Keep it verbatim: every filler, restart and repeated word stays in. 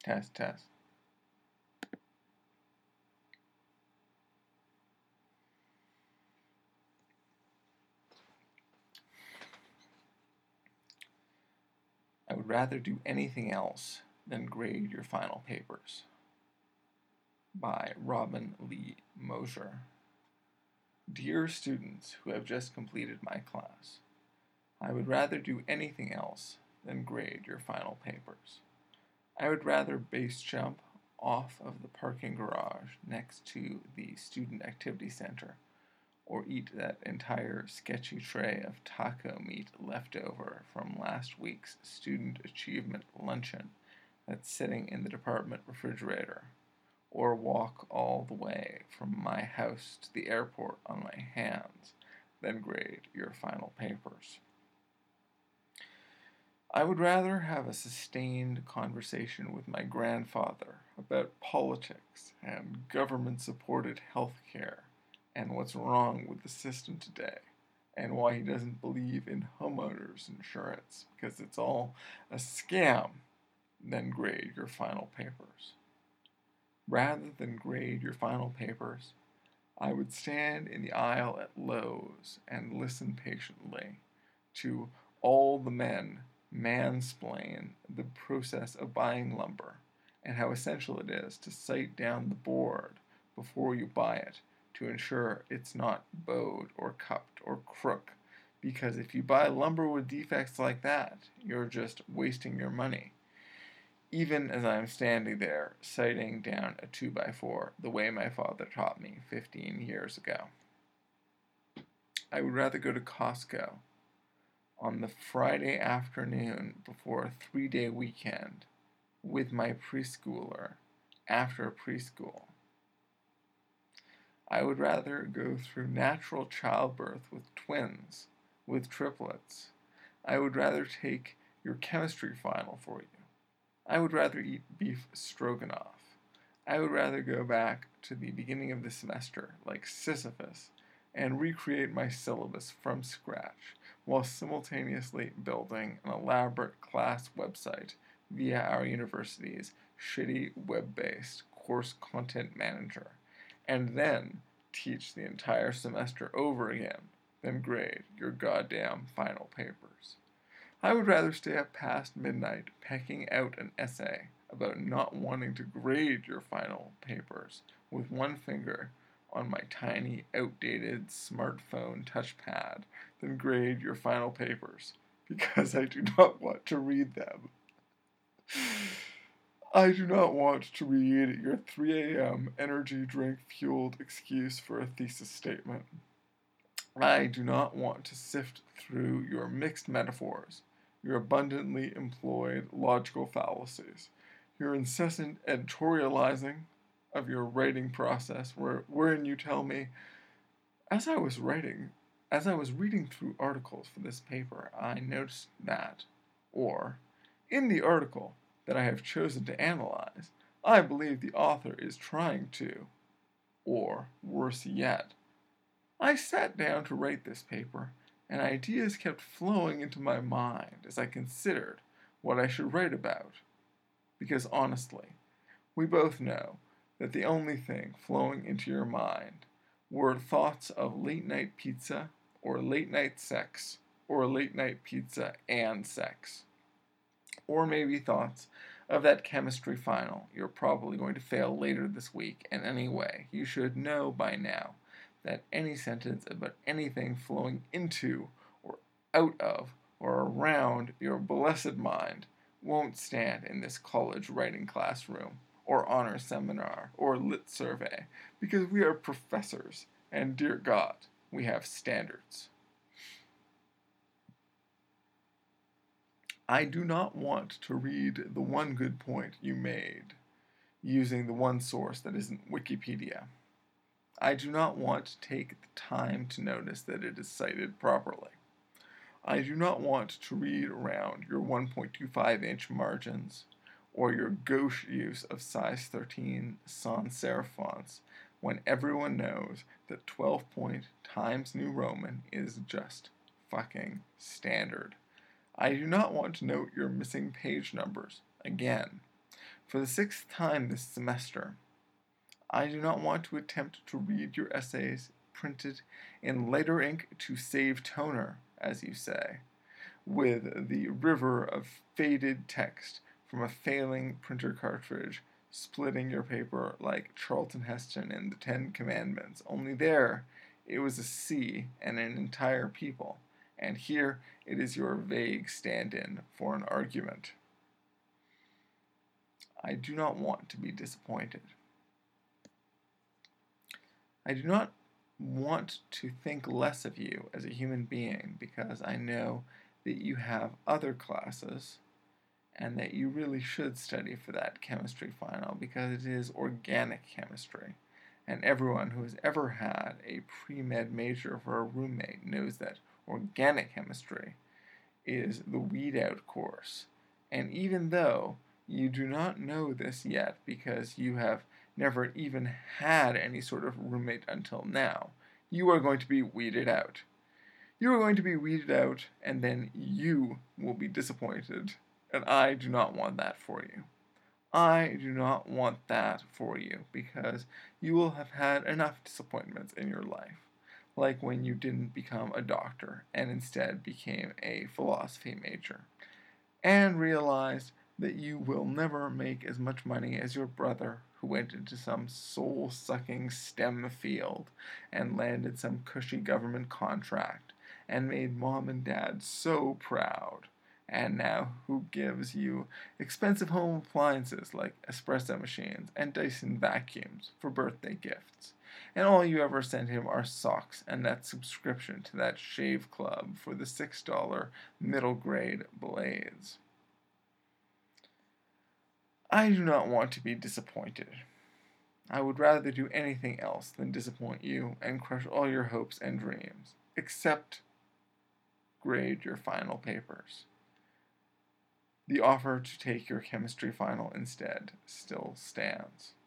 Test, test. I would rather do anything else than grade your final papers. By Robin Lee Mosier. Dear students who have just completed my class, I would rather do anything else than grade your final papers. I would rather base jump off of the parking garage next to the Student Activity Center, or eat that entire sketchy tray of taco meat left over from last week's Student Achievement Luncheon that's sitting in the department refrigerator, or walk all the way from my house to the airport on my hands, than grade your final papers. I would rather have a sustained conversation with my grandfather about politics and government-supported health care and what's wrong with the system today and why he doesn't believe in homeowners insurance because it's all a scam than grade your final papers. Rather than grade your final papers, I would stand in the aisle at Lowe's and listen patiently to all the men mansplain the process of buying lumber and how essential it is to sight down the board before you buy it to ensure it's not bowed or cupped or crooked, because if you buy lumber with defects like that, you're just wasting your money. Even as I am standing there sighting down a two by four the way my father taught me fifteen years ago. I would rather go to Costco on the Friday afternoon before a three-day weekend with my preschooler after preschool. I would rather go through natural childbirth with twins, with triplets. I would rather take your chemistry final for you. I would rather eat beef stroganoff. I would rather go back to the beginning of the semester like Sisyphus and recreate my syllabus from scratch while simultaneously building an elaborate class website via our university's shitty web-based course content manager, and then teach the entire semester over again than grade your goddamn final papers. I would rather stay up past midnight pecking out an essay about not wanting to grade your final papers with one finger on my tiny, outdated smartphone touchpad than grade your final papers because I do not want to read them. I do not want to read your three a.m. energy drink fueled excuse for a thesis statement. I do not want to sift through your mixed metaphors, your abundantly employed logical fallacies, your incessant editorializing of your writing process, where, wherein you tell me, as I was writing, as I was reading through articles for this paper, I noticed that, or, in the article that I have chosen to analyze, I believe the author is trying to, or, worse yet, I sat down to write this paper, and ideas kept flowing into my mind as I considered what I should write about. Because honestly, we both know that the only thing flowing into your mind were thoughts of late-night pizza, or late-night sex, or late-night pizza and sex. Or maybe thoughts of that chemistry final you're probably going to fail later this week, and anyway, you should know by now that any sentence about anything flowing into, or out of, or around your blessed mind won't stand in this college writing classroom, or honor seminar, or lit survey, because we are professors, and dear God, we have standards. I do not want to read the one good point you made using the one source that isn't Wikipedia. I do not want to take the time to notice that it is cited properly. I do not want to read around your one point two five inch margins or your gauche use of size thirteen sans serif fonts when everyone knows that twelve point Times New Roman is just fucking standard. I do not want to note your missing page numbers again. For the sixth time this semester, I do not want to attempt to read your essays printed in lighter ink to save toner, as you say, with the river of faded text from a failing printer cartridge splitting your paper like Charlton Heston in the Ten Commandments. Only there it was a sea and an entire people, and here it is your vague stand-in for an argument. I do not want to be disappointed. I do not want to think less of you as a human being because I know that you have other classes and that you really should study for that chemistry final because it is organic chemistry. And everyone who has ever had a pre-med major for a roommate knows that organic chemistry is the weed-out course. And even though you do not know this yet because you have never even had any sort of roommate until now, you are going to be weeded out. You are going to be weeded out, and then you will be disappointed, and I do not want that for you. I do not want that for you, because you will have had enough disappointments in your life, like when you didn't become a doctor and instead became a philosophy major, and realized that you will never make as much money as your brother who went into some soul-sucking STEM field and landed some cushy government contract and made mom and dad so proud, and now who gives you expensive home appliances like espresso machines and Dyson vacuums for birthday gifts, and all you ever send him are socks and that subscription to that shave club for the six dollar middle grade blades. I do not want to be disappointed. I would rather do anything else than disappoint you and crush all your hopes and dreams, except grade your final papers. The offer to take your chemistry final instead still stands.